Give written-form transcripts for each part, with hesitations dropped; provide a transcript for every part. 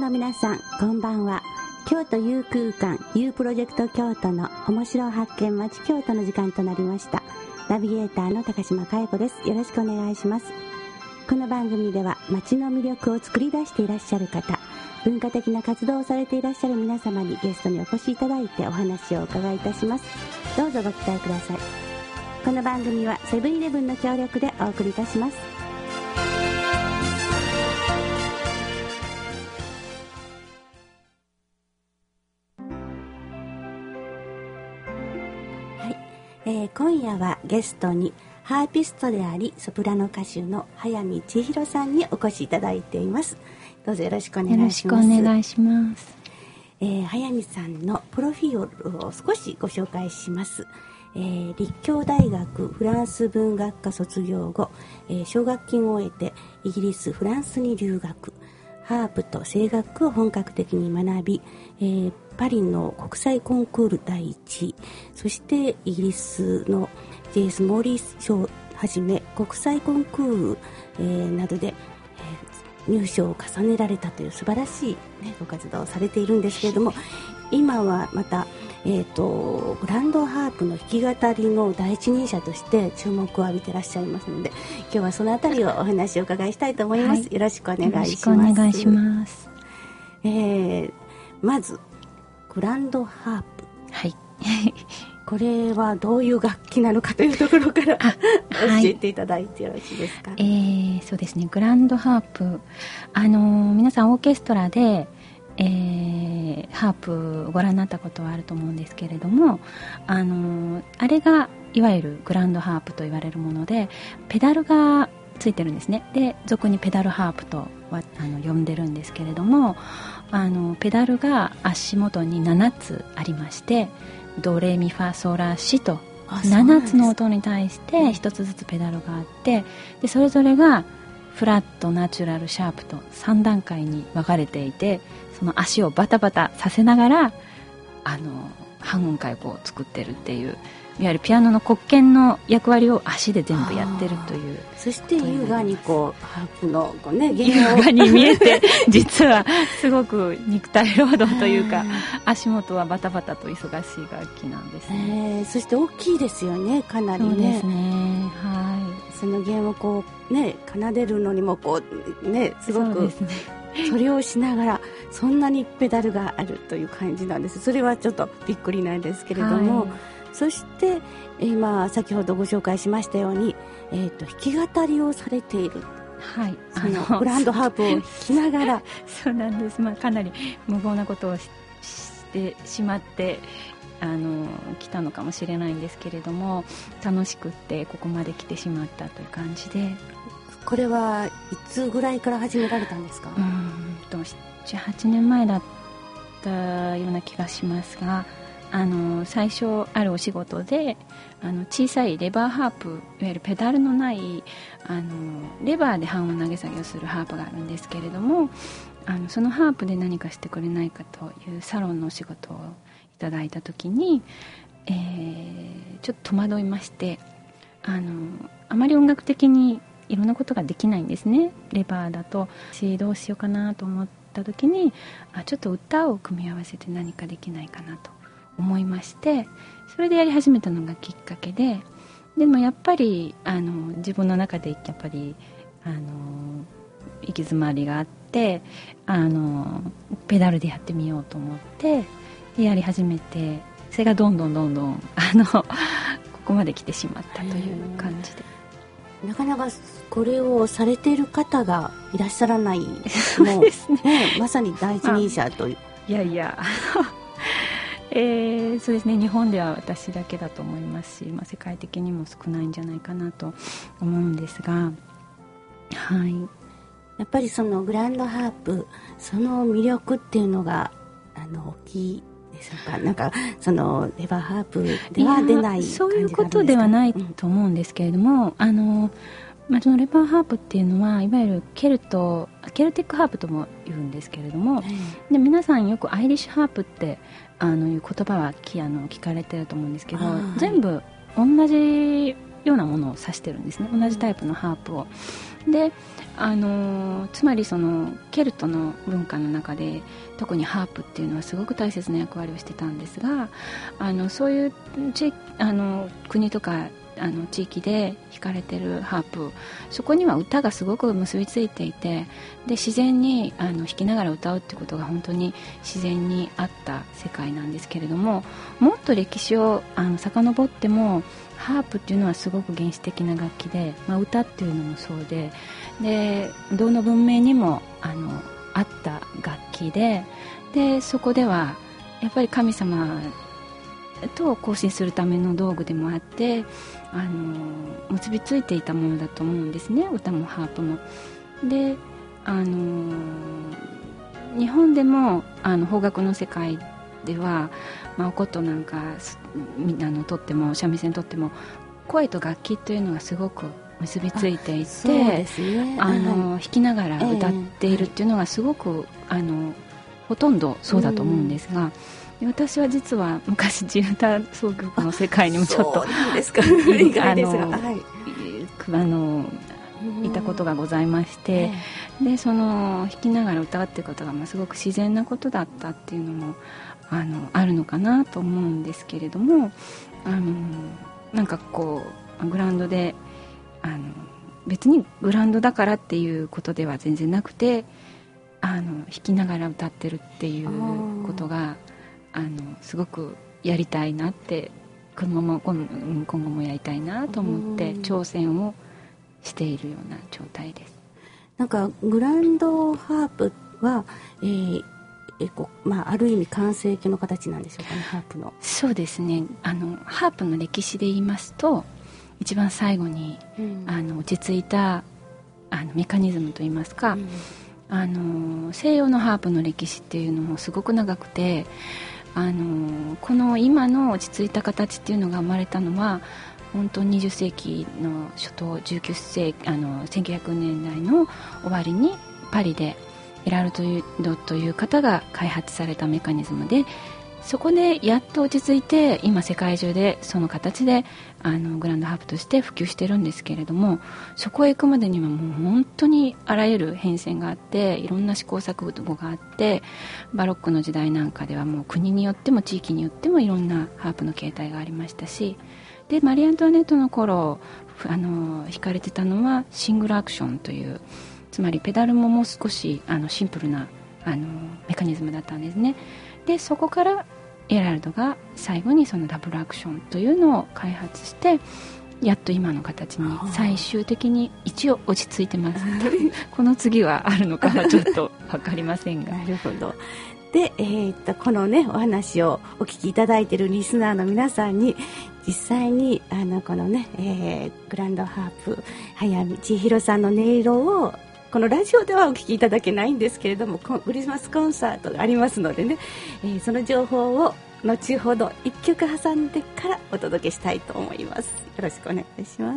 の皆さん、こんばんは。京都 U 空間 U プロジェクト京都の面白発見町京都の時間となりました。ナビゲーターの高島佳代子です。よろしくお願いします。この番組では町の魅力を作り出していらっしゃる方、文化的な活動をされていらっしゃる皆様にゲストにお越しいただいてお話をお伺いいたします。どうぞご期待ください。この番組はセブンイレブンの協力でお送りいたします。今夜はゲストにハーピストでありソプラノ歌手の早見千尋さんにお越しいただいています。どうぞよろしくお願いします。 よろしくお願いします。 早見さんのプロフィールを少しご紹介します。立教大学フランス文学科卒業後、奨学金を終えてイギリスフランスに留学、ハープと声楽を本格的に学び、パリの国際コンクール第1位、そしてイギリスの J.S. モーリー賞をはじめ国際コンクール、などで、入賞を重ねられたという素晴らしい、ご活動をされているんですけれども、今はまた、グランドハープの弾き語りの第一人者として注目を浴びていらっしゃいますので、今日はそのあたりをお話を伺いしたいと思います。よろしくお願いします。 よろしくお願いします。 まずグランドハープ、 はい、 これはどういう楽器なのかというところから教えていただいてよろしいですか。 そうですね、グランドハープ、皆さんオーケストラで、ハープご覧になったことはあると思うんですけれども、あれがいわゆるグランドハープと言われるもので、ペダルがついてるんですね。で、俗にペダルハープとは呼んでるんですけれども、ペダルが足元に7つありまして、ドレミファソラシと7つの音に対して1つずつペダルがあって、でそれぞれがフラット、ナチュラル、シャープと3段階に分かれていて、その足をバタバタさせながら半音階を作ってるっていう、いわゆるピアノの黒鍵の役割を足で全部やってるという。 そして優雅にハープの優雅に見えて実はすごく肉体労働というか足元はバタバタと忙しい楽器なんですね。 そして大きいですよね、かなりね。 そうですね、はい。 その弦を奏でるのにもすごくそれをしながらそんなにペダルがあるという感じなんです。それはちょっとびっくりなんですけれども、そして今先ほどご紹介しましたように、弾き語りをされている、そのグランドハープを弾きながらそうなんです、かなり無謀なことをしてしまって来たのかもしれないんですけれども、楽しくってここまで来てしまったという感じで。 これはいつぐらいから始められたんですか。 7、8年前だったような気がしますが、最初あるお仕事で小さいレバーハープ、いわゆるペダルのないレバーで半音投げ下げをするハープがあるんですけれども、そのハープで何かしてくれないかというサロンのお仕事をいただいた時に、ちょっと戸惑いまして、あまり音楽的にいろんなことができないんですね。レバーだとどうしようかなと思った時に、ちょっと歌を組み合わせて何かできないかなと思いまして、それでやり始めたのがきっかけで、でもやっぱり自分の中でやっぱり行き詰まりがあって、ペダルでやってみようと思ってやり始めて、それがどんどんここまで来てしまったという感じで。 なかなかこれをされている方がいらっしゃらない。 そうですね、 まさに第一人者という。 いやいやそうですね、日本では私だけだと思いますし、世界的にも少ないんじゃないかなと思うんですが、 やっぱりそのグランドハープ、その魅力っていうのが大きいでしょうか。なんかそのレバーハープでは出ない感じがあるんですか。 そういうことではないと思うんですけれども、そのレバーハープっていうのはいわゆるケルティックハープとも言うんですけれども、で皆さんよくアイリッシュハープっていう言葉は聞かれてると思うんですけど、全部同じようなものを指してるんですね、同じタイプのハープを。でつまりそのケルトの文化の中で特にハープっていうのはすごく大切な役割をしてたんですが、そういう国とか地域で弾かれてるハープ、そこには歌がすごく結びついていて、で自然に弾きながら歌うってことが本当に自然にあった世界なんですけれども、もっと歴史を遡ってもハープっていうのはすごく原始的な楽器で、歌っていうのもそうで、どの文明にもあった楽器で、そこではやっぱり神様と交信するための道具でもあって、結びついていたものだと思うんですね、歌もハープも。で日本でも邦楽の世界では、お琴なんかとっても三味線とっても声と楽器というのがすごく結びついていて、 そうですね、 弾きながら歌っているっていうのがすごく、ほとんどそうだと思うんですが、私は実は昔地歌奏曲の世界にもちょっと意外ですが、 いたことがございまして、でその弾きながら歌うっていうことがすごく自然なことだったっていうのもあるのかなと思うんですけれども、なんかこうグラウンドで別にグラウンドだからっていうことでは全然なくて、弾きながら歌ってるっていうことがすごくやりたいなって、今後もやりたいなと思って挑戦をしているような状態です。 なんかグランドハープは、ある意味完成形の形なんでしょうかね、ハープの。 そうですね、ハープの歴史で言いますと一番最後に、落ち着いたメカニズムといいますか、西洋のハープの歴史っていうのもすごく長くて、この今の落ち着いた形っていうのが生まれたのは本当に20世紀の初頭、1900年代の終わりにパリでエラルドという方が開発されたメカニズムで、そこでやっと落ち着いて今世界中でその形でグランドハープとして普及してるんですけれども、そこへ行くまでにはもう本当にあらゆる変遷があって、いろんな試行錯誤があって、バロックの時代なんかではもう国によっても地域によってもいろんなハープの形態がありましたし、でマリー・アントワネットの頃弾かれてたのはシングルアクションという、つまりペダルももう少しシンプルなメカニズムだったんですね。でそこからエラルドが最後にそのダブルアクションというのを開発して、やっと今の形に最終的に一応落ち着いてますこの次はあるのかはちょっと分かりませんがなるほど。で、このねお話をお聞きいただいているリスナーの皆さんに実際にこのね、グランドハープ早見千尋さんの音色をこのラジオではお聞きいただけないんですけれども、クリスマスコンサートがありますのでね、その情報を後ほど1曲挟んでからお届けしたいと思います。よろしくお願いします。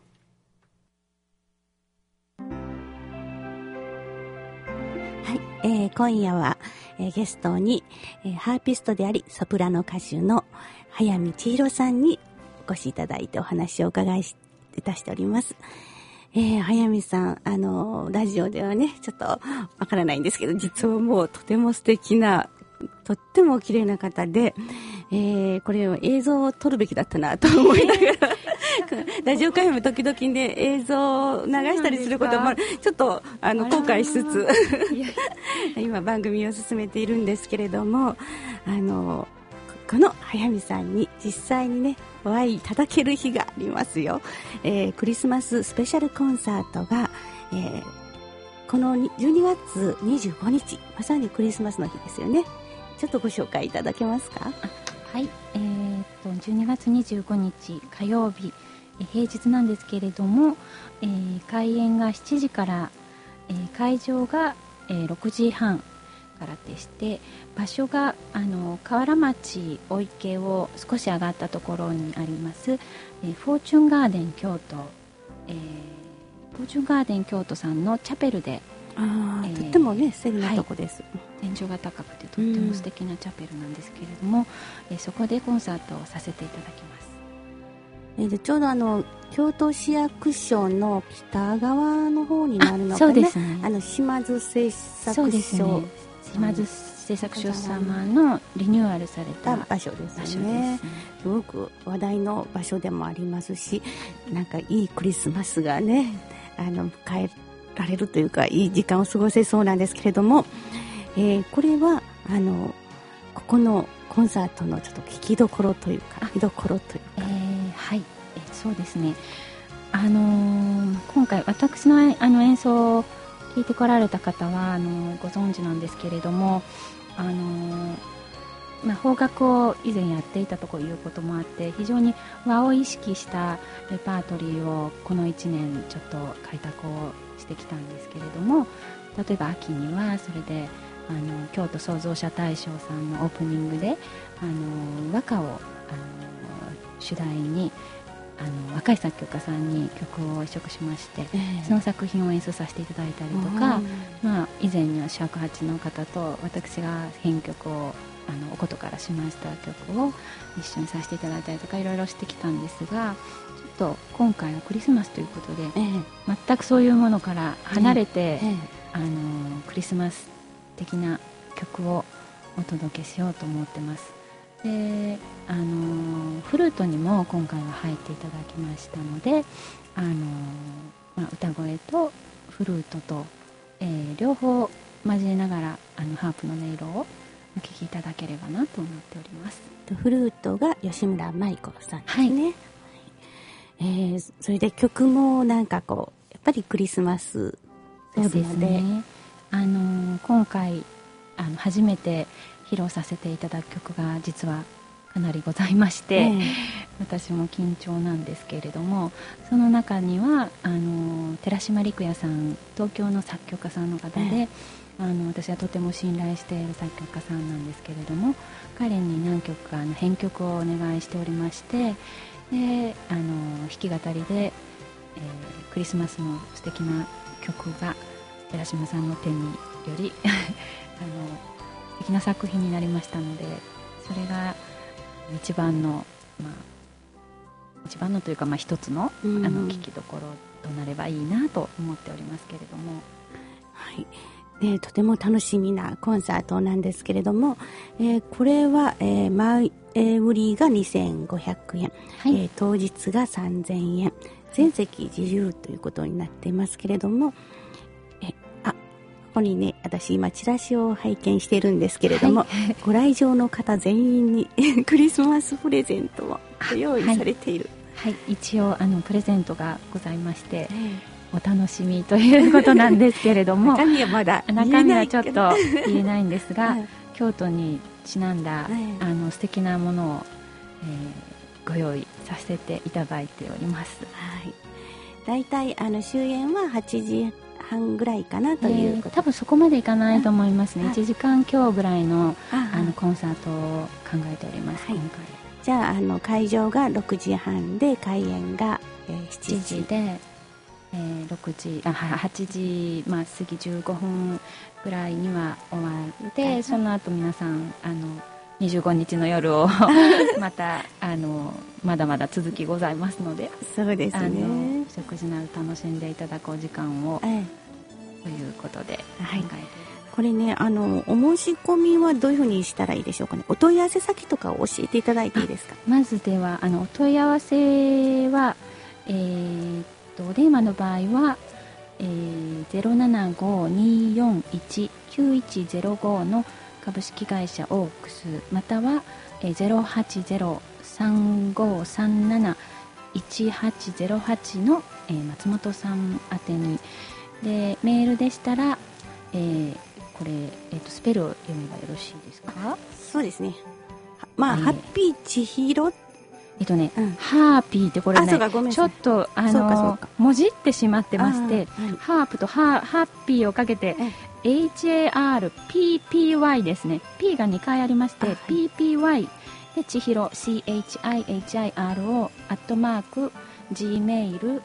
はい、今夜は、ゲストに、ハーピストでありソプラノ歌手の早見千尋さんにお越しいただいてお話をお伺いいたしております。早見さん、ラジオではねちょっとわからないんですけど、実はもうとても素敵な、とっても綺麗な方で、これを映像を撮るべきだったなと思いながらラジオ会も時々ね映像を流したりすることもちょっと後悔しつつ今番組を進めているんですけれども、この早見さんに実際にねお会いいただける日がありますよ。クリスマススペシャルコンサートが、この12月25日まさにクリスマスの日ですよね。ちょっとご紹介いただけますか。 はい、12月25日火曜日、平日なんですけれども、開演が7時から、会場が、6時半からでして、場所が河原町お池を少し上がったところにあります、フォーチュンガーデン京都、フォーチュンガーデン京都さんのチャペルで、 とってもね素敵なとこです、はい、 天井が高くてとっても素敵なチャペルなんですけれども、そこでコンサートをさせていただきます。 ちょうど京都市役所の北側の方になるのかな。 そうですね。 島津製作所、 ね、島津製作所様のリニューアルされた場所ですね。すごく話題の場所でもありますし、なんかいいクリスマスがね、迎えられるというか、いい時間を過ごせそうなんですけれども、これはここのコンサートのちょっと聞きどころというか、見どころというか、 はい、そうですね。今回私の演奏を聞いてこられた方はご存知なんですけれども、邦楽を以前やっていたということもあって、非常に和を意識したレパートリーをこの1年ちょっと開拓をしてきたんですけれども、例えば秋にはそれで京都創造者大賞さんのオープニングで和歌を主題に若い作曲家さんに曲を移植しまして、その作品を演奏させていただいたりとか、以前には尺八の方と私が編曲をおことからしました曲を一緒にさせていただいたりとか、いろいろしてきたんですが、ちょっと今回はクリスマスということで、全くそういうものから離れて、クリスマス的な曲をお届けしようと思ってます。でフルートにも今回は入っていただきましたので、歌声とフルートと、両方交えながらハープの音色をお聴きいただければなと思っております。 フルートが吉村舞子さんですね。それで曲もなんかやっぱりクリスマスですので、そうですね、 今回初めて披露させていただく曲が実はかなりございまして、私も緊張なんですけれども、その中には寺島陸也さん、東京の作曲家さんの方で、私はとても信頼している作曲家さんなんですけれども、彼に何曲か編曲をお願いしておりまして、で弾き語りで、クリスマスの素敵な曲が寺島さんの手により素敵な作品になりましたので、それが一番のというか、一つの聴きどころとなればいいなと思っておりますけれども、 はい、とても楽しみなコンサートなんですけれども、これは、前売りが2500円、 はい、 当日が3000円、全席自由ということになっていますけれども、ここにね、私今チラシを拝見しているんですけれども、はい、ご来場の方全員にクリスマスプレゼントを用意されている。 はい、一応プレゼントがございまして、お楽しみということなんですけれども、 中身はまだ中身はちょっと言えないんですが、京都にちなんだ素敵なものを、ご用意させていただいております。 はい、だいたい終演は8時半ぐらいかなということ、 多分そこまでいかないと思いますね。1時間強ぐらいのコンサートを考えております、今回。 じゃあ会場が6時半で開演が7時で、8時、過ぎ15分ぐらいには終わって、その後皆さん25日の夜をまたまだまだ続きございますので、 そうですね、 食事など楽しんでいただくお時間を、ということで考えています。 これね、お申し込みはどういうふうにしたらいいでしょうかね。お問い合わせ先とかを教えていただいていいですか。 まずではお問い合わせは、お電話の場合は、075-241-9105 の株式会社オークス、または、080-3537-1808 の、松本さん宛てに。でメールでしたら、これ、スペルを読めばよろしいですか。 そうですね、ハッピー千尋、 ハーピーってこれね、ちょっと文字ってしまってまして、ハープとハッピーをかけて、HARPPY ですね。 P が2回ありまして、PPY で千尋 CHIHIRO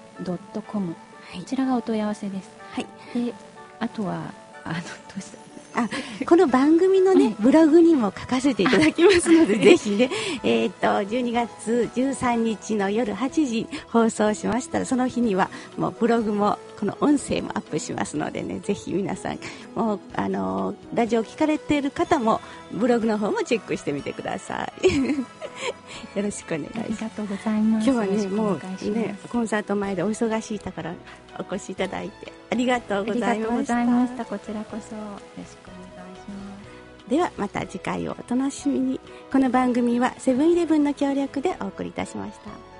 @gmail.com、こちらがお問い合わせです。であとはどうしたこの番組のね、ブログにも書かせていただきますのでぜひね、12月13日の夜8時放送しましたら、その日にはもうブログもこの音声もアップしますのでね、ぜひ皆さんもうラジオを聞かれている方もブログの方もチェックしてみてくださいよろしくお願いします。 ありがとうございます。 今日はねもうねコンサート前でお忙しいところお越しいただいてありがとうございました。 ありがとうございました。こちらこそよろしくお願いします。 ではまた次回をお楽しみに。この番組はセブンイレブンの協力でお送りいたしました。